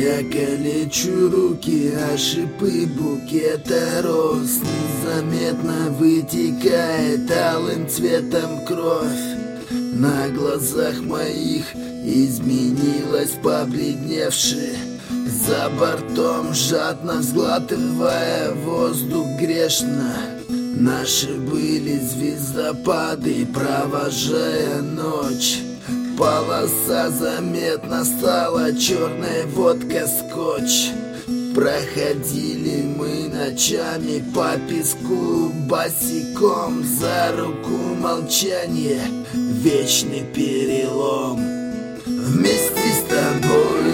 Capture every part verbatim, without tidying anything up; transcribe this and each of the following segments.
Я калечу руки, а шипы букета роз незаметно вытекает алым цветом кровь. На глазах моих изменилась побледневшая, за бортом жадно взглатывая воздух грешно. Наши были звездопады, провожая ночь. Полоса заметно стала, черная водка, скотч. Проходили мы ночами по песку босиком, за руку молчание, вечный перелом. Вместе с тобой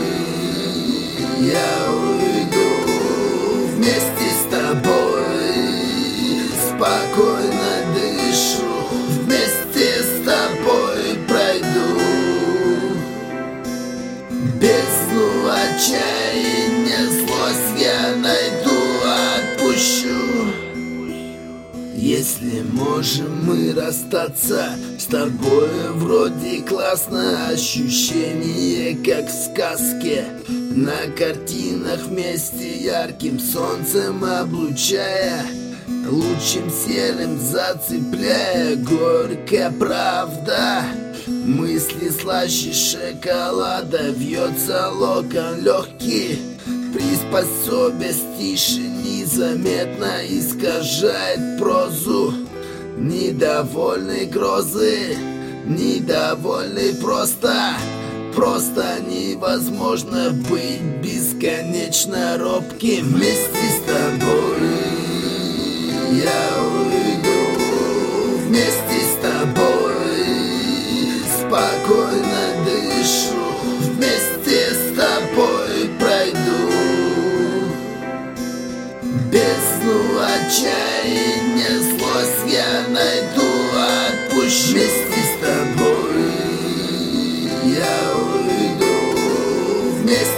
я уйду, вместе с тобой спокойно дышу, вместе с тобой пройду бездну отчаяния, злость я найду, отпущу. Если можем мы расстаться с тобой, вроде классно, ощущение как в сказке. На картинах вместе ярким солнцем облучая, лучем серым зацепляя, горькая правда. Мысли слаще шоколада, вьется локон легкий, приспособясь тише незаметно искажает прозу. Недовольны грозы, недовольны просто, просто невозможно быть бесконечно робким. Вместе с тобой я уйду, вместе с тобой спокойно дышу, вместе с тобой пройду бездну отчаяния, злость я найду, отпущу. Вместе с тобой я уйду, вместе